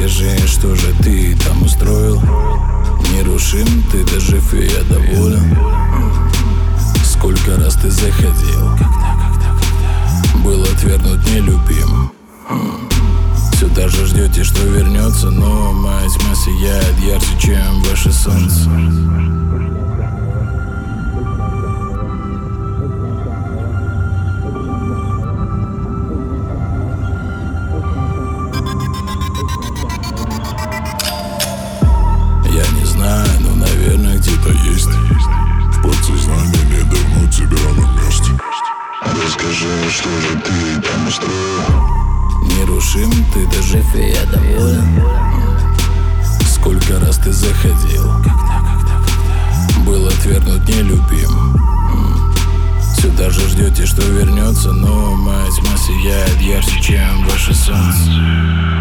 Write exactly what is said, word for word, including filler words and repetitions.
Расскажи, что же ты там устроил? Нерушим, ты дожив, и я доволен. Сколько раз ты заходил, был отвергнут, нелюбим. Сюда же ждете, что вернется, но моя тьма сияет ярче, чем ваше солнце. Я не знаю, но, наверное, где-то есть в подсознании не давно тебе на месте. Расскажи, что же ты там устроил? Нерушим, ты дожив, и я доволен. Сколько раз ты заходил, был отвергнут, нелюбим. Сюда же ждете, что вернется, но моя тьма сияет ярче, чем ваше солнце.